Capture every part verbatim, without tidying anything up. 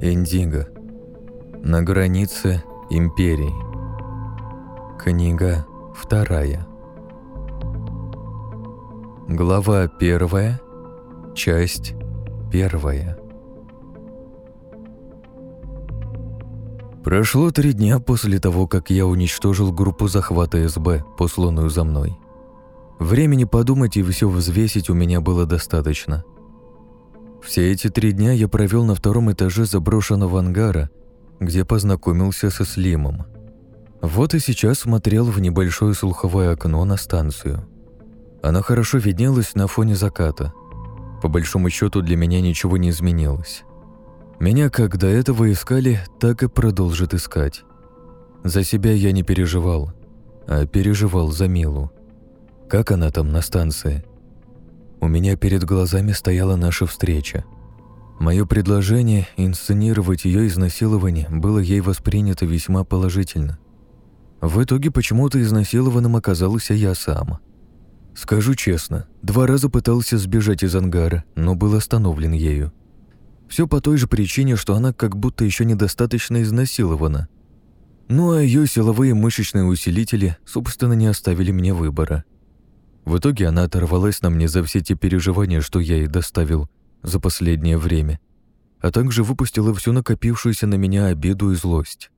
Индиго. На границе империй. Книга вторая. Глава первая. Часть первая. Прошло три дня после того, как я уничтожил группу захвата СБ, посланную за мной. Времени подумать и все взвесить у меня было достаточно. Все эти три дня я провел на втором этаже заброшенного ангара, где познакомился со Слимом. Вот и сейчас смотрел в небольшое слуховое окно на станцию. Она хорошо виднелась на фоне заката. По большому счету для меня ничего не изменилось. Меня как до этого искали, так и продолжат искать. За себя я не переживал, а переживал за Милу. Как она там на станции? У меня перед глазами стояла наша встреча. Мое предложение инсценировать ее изнасилование было ей воспринято весьма положительно. В итоге почему-то изнасилованным оказался я сам. Скажу честно, два раза пытался сбежать из ангара, но был остановлен ею. Все по той же причине, что она как будто еще недостаточно изнасилована. Ну а ее силовые мышечные усилители, собственно, не оставили мне выбора. В итоге она оторвалась на мне за все те переживания, что я ей доставил за последнее время, а также выпустила всю накопившуюся на меня обиду и злость.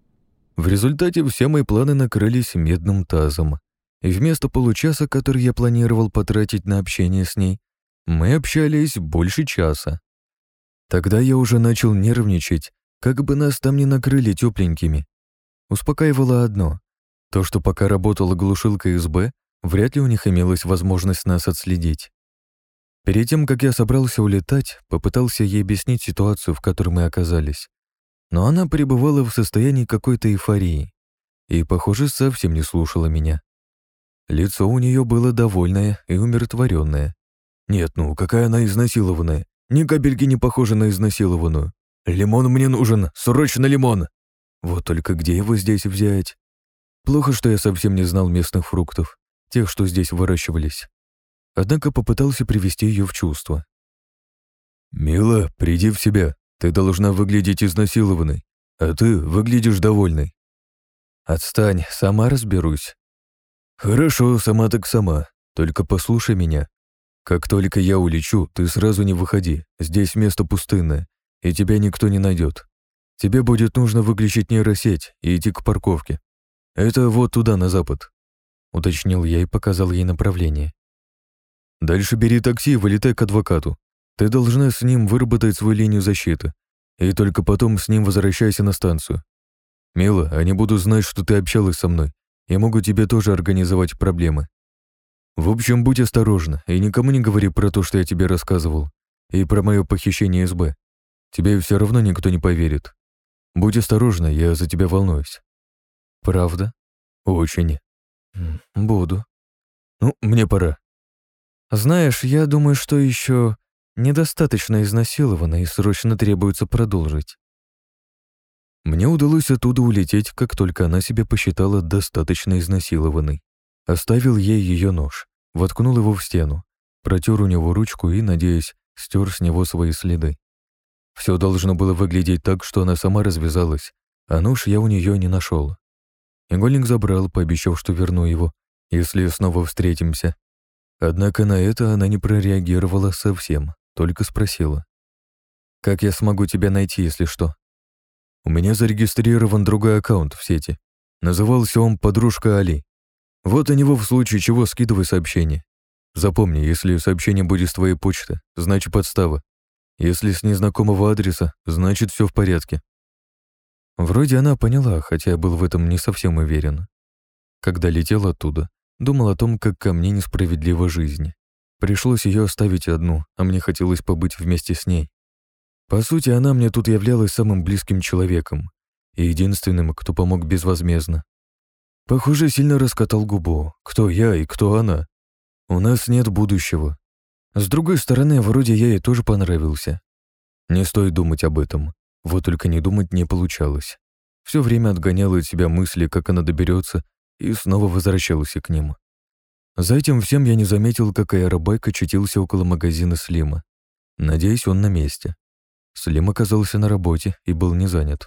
В результате все мои планы накрылись медным тазом, и вместо получаса, который я планировал потратить на общение с ней, мы общались больше часа. Тогда я уже начал нервничать, как бы нас там не накрыли тепленькими. Успокаивало одно — то, что пока работала глушилка СБ, вряд ли у них имелась возможность нас отследить. Перед тем, как я собрался улетать, попытался ей объяснить ситуацию, в которой мы оказались. Но она пребывала в состоянии какой-то эйфории и, похоже, совсем не слушала меня. Лицо у нее было довольное и умиротворенное. Нет, ну какая она изнасилованная. Ни капельки не похожа на изнасилованную. Лимон мне нужен, срочно лимон! Вот только где его здесь взять? Плохо, что я совсем не знал местных фруктов, тех, что здесь выращивались. Однако попытался привести ее в чувство. «Мила, приди в себя. Ты должна выглядеть изнасилованной, а ты выглядишь довольной». «Отстань, сама разберусь». «Хорошо, сама так сама. Только послушай меня. Как только я улечу, ты сразу не выходи. Здесь место пустынное, и тебя никто не найдет. Тебе будет нужно выключить нейросеть и идти к парковке. Это вот туда, на запад», — уточнил я и показал ей направление. «Дальше бери такси и вылетай к адвокату. Ты должна с ним выработать свою линию защиты, и только потом с ним возвращайся на станцию. Мила, они будут знать, что ты общалась со мной, и могут тебе тоже организовать проблемы. В общем, будь осторожна и никому не говори про то, что я тебе рассказывал, и про мое похищение СБ. Тебе все равно никто не поверит. Будь осторожна, я за тебя волнуюсь». «Правда?» «Очень». «Буду». «Ну, мне пора». «Знаешь, я думаю, что еще недостаточно изнасилована и срочно требуется продолжить». Мне удалось оттуда улететь, как только она себя посчитала достаточно изнасилованной. Оставил ей ее нож, воткнул его в стену, протер у него ручку и, надеясь, стер с него свои следы. Все должно было выглядеть так, что она сама развязалась, а нож я у нее не нашел. Игольник забрал, пообещав, что верну его, если снова встретимся. Однако на это она не прореагировала совсем, только спросила: «Как я смогу тебя найти, если что?» «У меня зарегистрирован другой аккаунт в сети. Назывался он «Подружка Али». Вот на него в случае чего скидывай сообщение. Запомни, если сообщение будет с твоей почты, значит подстава. Если с незнакомого адреса, значит все в порядке». Вроде она поняла, хотя я был в этом не совсем уверен. Когда летел оттуда, думал о том, как ко мне несправедлива жизнь. Пришлось ее оставить одну, а мне хотелось побыть вместе с ней. По сути, она мне тут являлась самым близким человеком и единственным, кто помог безвозмездно. Похоже, сильно раскатал губу. Кто я и кто она? У нас нет будущего. С другой стороны, вроде я ей тоже понравился. Не стоит думать об этом. Вот только не думать не получалось. Все время отгоняла от себя мысли, как она доберется, и снова возвращался к ним. За этим всем я не заметил, как аэробайк очутился около магазина Слима. Надеюсь, он на месте. Слим оказался на работе и был не занят.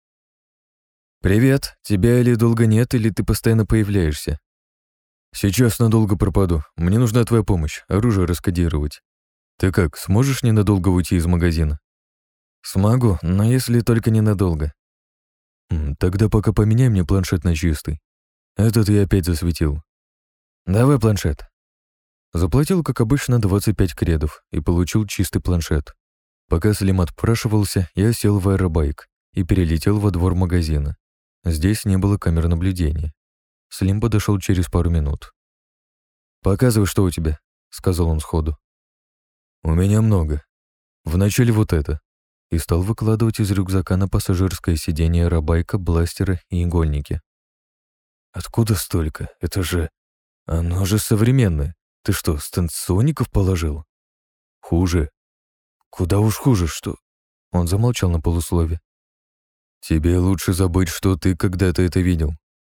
«Привет, тебя или долго нет, или ты постоянно появляешься?» «Сейчас надолго пропаду. Мне нужна твоя помощь, оружие раскодировать. Ты как, сможешь ненадолго уйти из магазина?» «Смогу, но если только ненадолго». «Тогда пока поменяй мне планшет на чистый. Этот я опять засветил». «Давай планшет». Заплатил, как обычно, двадцать пять кредов и получил чистый планшет. Пока Слим отпрашивался, я сел в аэробайк и перелетел во двор магазина. Здесь не было камер наблюдения. Слим подошел через пару минут. «Показывай, что у тебя», — сказал он сходу. «У меня много. Вначале вот это». И стал выкладывать из рюкзака на пассажирское сиденье аэробайка, бластеры и игольники. «Откуда столько? Это же... Оно же современное. Ты что, станционников положил?» «Хуже». «Куда уж хуже, что...» Он замолчал на полуслове. «Тебе лучше забыть, что ты когда-то это видел».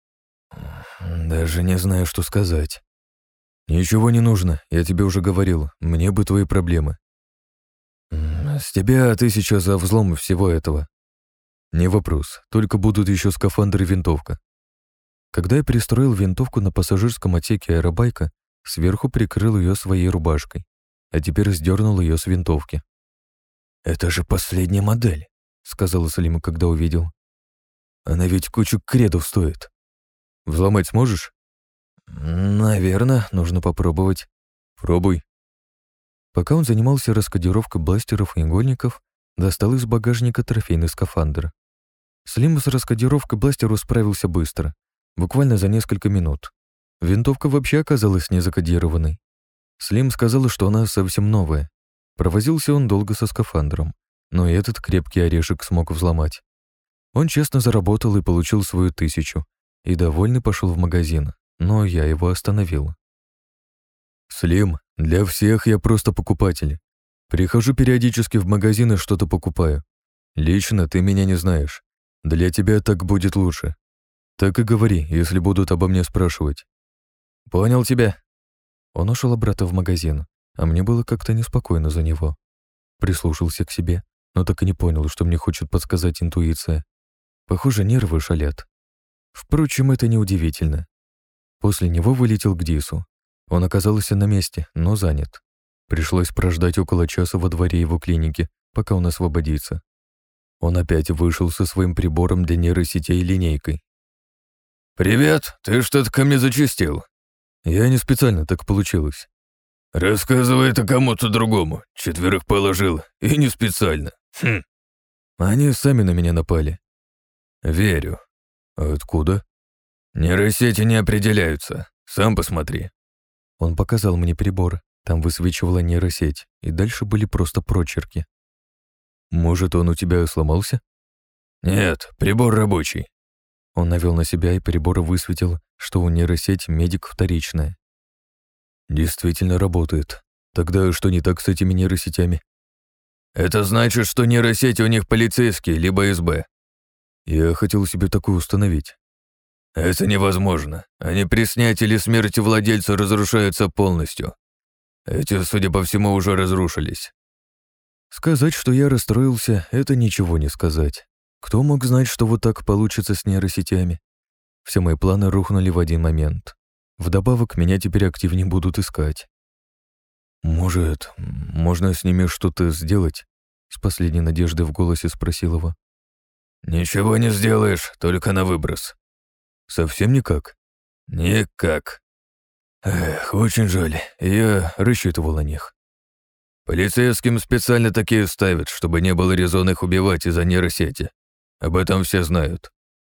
«Даже не знаю, что сказать». «Ничего не нужно, я тебе уже говорил, мне бы твои проблемы». «С тебя тысяча за взлом всего этого». «Не вопрос, только будут еще скафандр и винтовка». Когда я пристроил винтовку на пассажирском отсеке аэробайка, сверху прикрыл ее своей рубашкой, а теперь сдернул ее с винтовки. «Это же последняя модель», — сказала Салима, когда увидел. «Она ведь кучу кредов стоит. Взломать сможешь?» «Наверное, нужно попробовать». «Пробуй». Пока он занимался раскодировкой бластеров и игольников, достал из багажника трофейный скафандр. Слим с раскодировкой бластеру справился быстро, буквально за несколько минут. Винтовка вообще оказалась не закодированной. Слим сказал, что она совсем новая. Провозился он долго со скафандром, но и этот крепкий орешек смог взломать. Он честно заработал и получил свою тысячу, и довольный пошел в магазин, но я его остановил. «Слим, для всех я просто покупатель. Прихожу периодически в магазин и что-то покупаю. Лично ты меня не знаешь. Для тебя так будет лучше. Так и говори, если будут обо мне спрашивать». «Понял тебя». Он ушел обратно в магазин, а мне было как-то неспокойно за него. Прислушался к себе, но так и не понял, что мне хочет подсказать интуиция. Похоже, нервы шалят. Впрочем, это неудивительно. После него вылетел к Дису. Он оказался на месте, но занят. Пришлось прождать около часа во дворе его клиники, пока он освободится. Он опять вышел со своим прибором для нейросетей линейкой. «Привет, ты что-то ко мне зачастил?» «Я не специально, так получилось». «Рассказывай это кому-то другому. Четверых положил, и не специально. Хм». «Они сами на меня напали». «Верю». «Откуда?» «Нейросети не определяются. Сам посмотри». Он показал мне прибор. Там высвечивала нейросеть, и дальше были просто прочерки. «Может, он у тебя сломался?» «Нет, прибор рабочий». Он навел на себя, и прибор высветил, что у нейросети медик вторичная. «Действительно работает. Тогда что не так с этими нейросетями?» «Это значит, что нейросети у них полицейские, либо СБ». «Я хотел себе такую установить». «Это невозможно. Они при снятии или смерти владельца разрушаются полностью. Эти, судя по всему, уже разрушились». Сказать, что я расстроился, это ничего не сказать. Кто мог знать, что вот так получится с нейросетями? Все мои планы рухнули в один момент. Вдобавок, меня теперь активнее будут искать. «Может, можно с ними что-то сделать?» С последней надеждой в голосе спросил его. «Ничего не сделаешь, только на выброс». «Совсем никак?» «Никак». «Эх, очень жаль, я рассчитывал на них». «Полицейским специально такие ставят, чтобы не было резона их убивать из-за нейросети. Об этом все знают».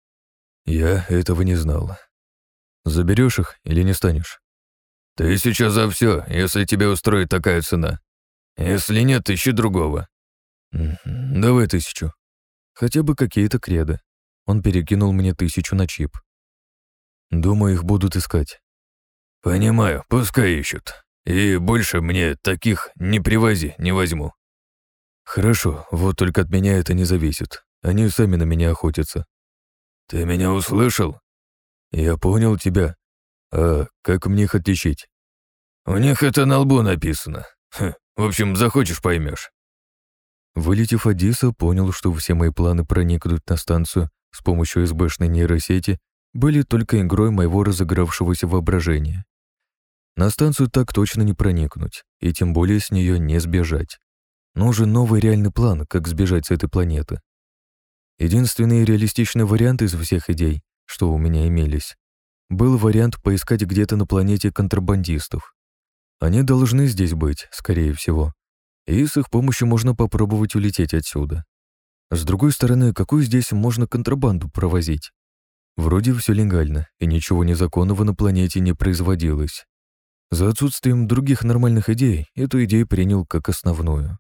«Я этого не знал. Заберешь их или не станешь?» «Тысяча за все, если тебе устроит такая цена. Если нет, ищи другого». «Давай тысячу. Хотя бы какие-то креды». Он перекинул мне тысячу на чип. «Думаю, их будут искать». «Понимаю, пускай ищут. И больше мне таких не привози, не возьму». «Хорошо, вот только от меня это не зависит. Они сами на меня охотятся». «Ты меня услышал?» «Я понял тебя. А как мне их отличить?» «У них это на лбу написано. Хм, в общем, захочешь — поймешь». Вылетев Одисса, понял, что все мои планы проникнуть на станцию с помощью СБшной нейросети были только игрой моего разыгравшегося воображения. На станцию так точно не проникнуть, и тем более с нее не сбежать. Нужен новый реальный план, как сбежать с этой планеты. Единственный реалистичный вариант из всех идей, что у меня имелись, был вариант поискать где-то на планете контрабандистов. Они должны здесь быть, скорее всего, и с их помощью можно попробовать улететь отсюда. С другой стороны, какую здесь можно контрабанду провозить? Вроде все легально, и ничего незаконного на планете не производилось. За отсутствием других нормальных идей эту идею принял как основную.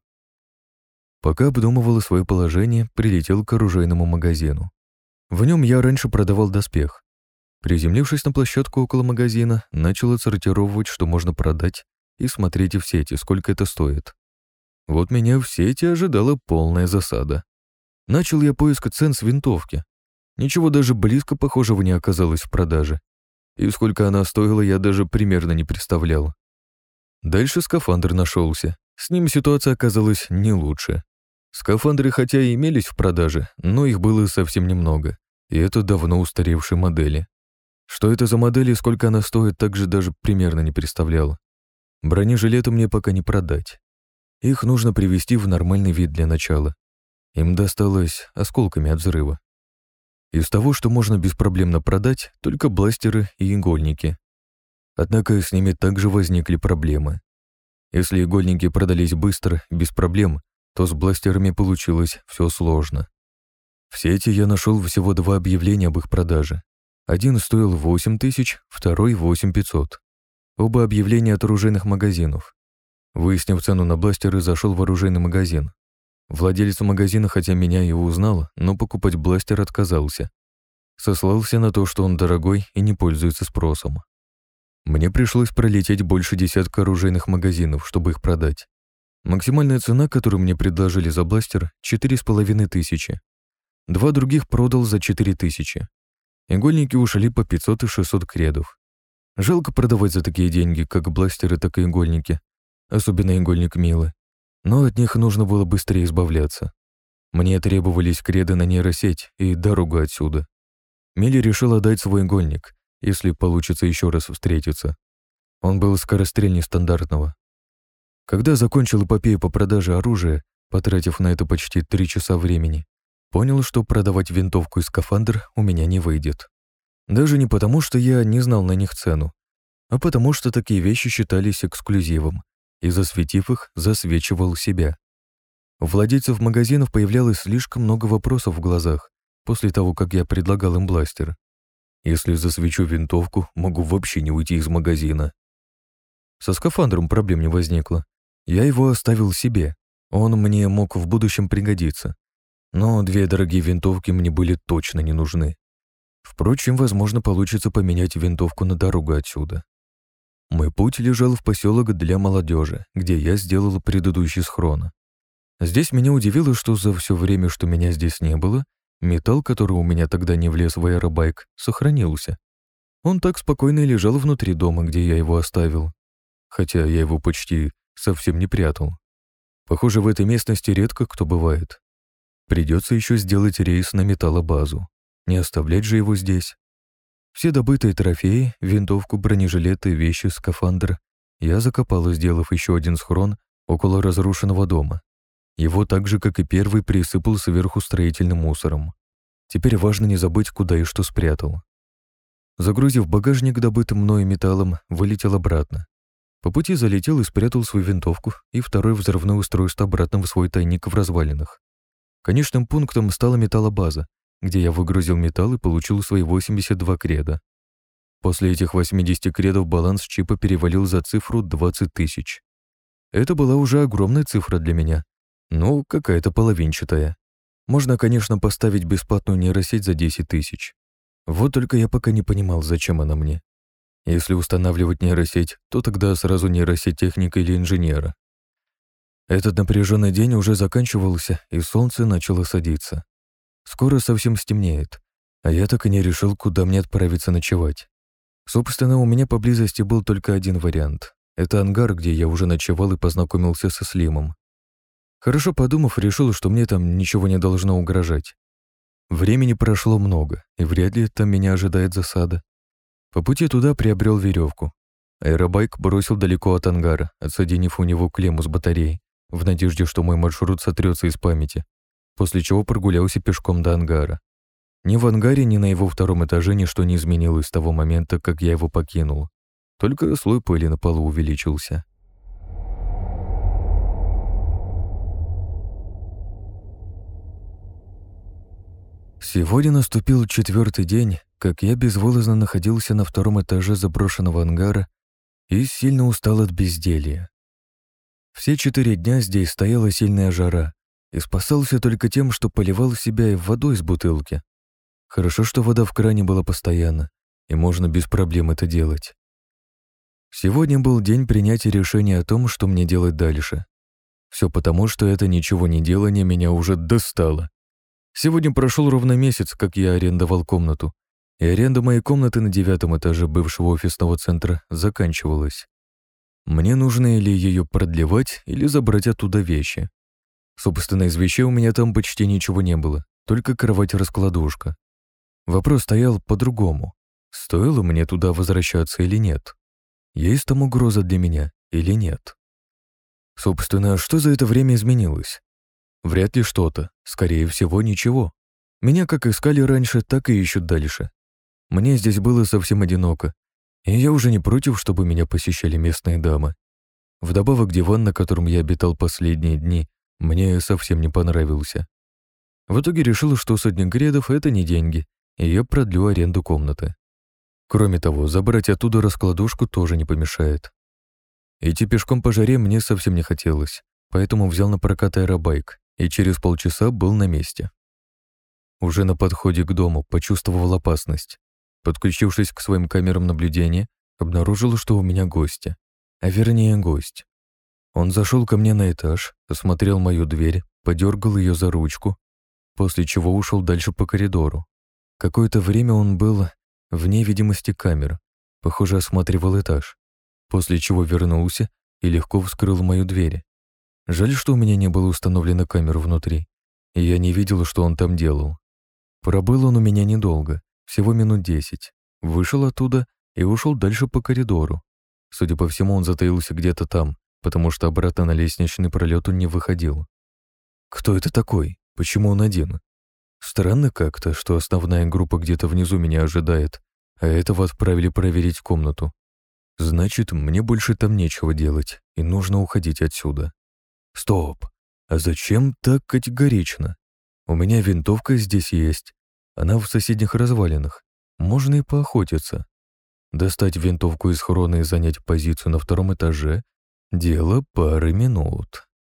Пока обдумывал свое положение, прилетел к оружейному магазину. В нем я раньше продавал доспех. Приземлившись на площадку около магазина, начал отсортировывать, что можно продать, и смотреть в сети, сколько это стоит. Вот меня в сети ожидала полная засада. Начал я поиск цен с винтовки. Ничего даже близко похожего не оказалось в продаже. И сколько она стоила, я даже примерно не представлял. Дальше скафандр нашелся. С ним ситуация оказалась не лучше. Скафандры хотя и имелись в продаже, но их было совсем немного. И это давно устаревшие модели. Что это за модель и сколько она стоит, также даже примерно не представлял. Бронежилеты мне пока не продать. Их нужно привести в нормальный вид для начала. Им досталось осколками от взрыва. Из того, что можно беспроблемно продать, только бластеры и игольники. Однако с ними также возникли проблемы. Если игольники продались быстро, без проблем, то с бластерами получилось все сложно. В сети я нашел всего два объявления об их продаже. Один стоил восемь тысяч, второй — восемь тысяч пятьсот. Оба объявления от оружейных магазинов. Выяснив цену на бластеры, зашел в оружейный магазин. Владелец магазина, хотя меня и узнал, но покупать бластер отказался. Сослался на то, что он дорогой и не пользуется спросом. Мне пришлось пролететь больше десятка оружейных магазинов, чтобы их продать. Максимальная цена, которую мне предложили за бластер, четыре с половиной тысячи. Два других продал за четыре тысячи. Игольники ушли по пятьсот и шестьсот кредов. Жалко продавать за такие деньги, как бластеры, так и игольники. Особенно игольник Милы. Но от них нужно было быстрее избавляться. Мне требовались креды на нейросеть и дорогу отсюда. Миле решил отдать свой игольник, если получится еще раз встретиться. Он был скорострельней стандартного. Когда закончил эпопею по продаже оружия, потратив на это почти три часа времени, понял, что продавать винтовку и скафандр у меня не выйдет. Даже не потому, что я не знал на них цену, а потому что такие вещи считались эксклюзивом, и, засветив их, засвечивал себя. У владельцев магазинов появлялось слишком много вопросов в глазах после того, как я предлагал им бластер. Если засвечу винтовку, могу вообще не уйти из магазина. Со скафандром проблем не возникло. Я его оставил себе. Он мне мог в будущем пригодиться. Но две дорогие винтовки мне были точно не нужны. Впрочем, возможно, получится поменять винтовку на дорогу отсюда. Мой путь лежал в поселок для молодежи, где я сделал предыдущий схрон. Здесь меня удивило, что за все время, что меня здесь не было, металл, который у меня тогда не влез в аэробайк, сохранился. Он так спокойно лежал внутри дома, где я его оставил. Хотя я его почти совсем не прятал. Похоже, в этой местности редко кто бывает. Придется еще сделать рейс на металлобазу. Не оставлять же его здесь. Все добытые трофеи, винтовку, бронежилеты, вещи, скафандр я закопал, сделав еще один схрон около разрушенного дома. Его так же, как и первый, присыпал сверху строительным мусором. Теперь важно не забыть, куда и что спрятал. Загрузив багажник добытым мною металлом, вылетел обратно. По пути залетел и спрятал свою винтовку и второе взрывное устройство обратно в свой тайник в развалинах. Конечным пунктом стала металлобаза, где я выгрузил металл и получил свои восемьдесят два креда. После этих восьмидесяти кредов баланс чипа перевалил за цифру двадцать тысяч. Это была уже огромная цифра для меня, но какая-то половинчатая. Можно, конечно, поставить бесплатную нейросеть за десять тысяч. Вот только я пока не понимал, зачем она мне. Если устанавливать нейросеть, то тогда сразу нейросеть техника или инженера. Этот напряженный день уже заканчивался, и солнце начало садиться. Скоро совсем стемнеет, а я так и не решил, куда мне отправиться ночевать. Собственно, у меня поблизости был только один вариант. Это ангар, где я уже ночевал и познакомился со Слимом. Хорошо подумав, решил, что мне там ничего не должно угрожать. Времени прошло много, и вряд ли там меня ожидает засада. По пути туда приобрел веревку. Аэробайк бросил далеко от ангара, отсоединив у него клемму с батареей, в надежде, что мой маршрут сотрется из памяти, после чего прогулялся пешком до ангара. Ни в ангаре, ни на его втором этаже ничто не изменилось с того момента, как я его покинул. Только слой пыли на полу увеличился. Сегодня наступил четвертый день, как я безвылазно находился на втором этаже заброшенного ангара и сильно устал от безделья. Все четыре дня здесь стояла сильная жара, и спасался только тем, что поливал себя водой из бутылки. Хорошо, что вода в кране была постоянно, и можно без проблем это делать. Сегодня был день принятия решения о том, что мне делать дальше. Все потому, что это ничего не делание меня уже достало. Сегодня прошел ровно месяц, как я арендовал комнату, и аренда моей комнаты на девятом этаже бывшего офисного центра заканчивалась. Мне нужно или ее продлевать, или забрать оттуда вещи. Собственно, из вещей у меня там почти ничего не было, только кровать-раскладушка. Вопрос стоял по-другому. Стоило мне туда возвращаться или нет? Есть там угроза для меня или нет? Собственно, что за это время изменилось? Вряд ли что-то, скорее всего, ничего. Меня как искали раньше, так и ищут дальше. Мне здесь было совсем одиноко, и я уже не против, чтобы меня посещали местные дамы. Вдобавок диван, на котором я обитал последние дни, мне совсем не понравился. В итоге решил, что сотня гредов — это не деньги, и я продлю аренду комнаты. Кроме того, забрать оттуда раскладушку тоже не помешает. Идти пешком по жаре мне совсем не хотелось, поэтому взял на прокат аэробайк и через полчаса был на месте. Уже на подходе к дому почувствовал опасность. Подключившись к своим камерам наблюдения, обнаружил, что у меня гости, а вернее гость. Он зашел ко мне на этаж, осмотрел мою дверь, подергал ее за ручку, после чего ушел дальше по коридору. Какое-то время он был вне видимости камер, похоже, осматривал этаж, после чего вернулся и легко вскрыл мою дверь. Жаль, что у меня не было установлено камер внутри, и я не видел, что он там делал. Пробыл он у меня недолго, всего минут десять. Вышел оттуда и ушел дальше по коридору. Судя по всему, он затаился где-то там, потому что обратно на лестничный пролет он не выходил. Кто это такой? Почему он один? Странно как-то, что основная группа где-то внизу меня ожидает, а этого отправили проверить комнату. Значит, мне больше там нечего делать, и нужно уходить отсюда. Стоп! А зачем так категорично? У меня винтовка здесь есть. Она в соседних развалинах. Можно и поохотиться. Достать винтовку из хрона и занять позицию на втором этаже — дело пары минут.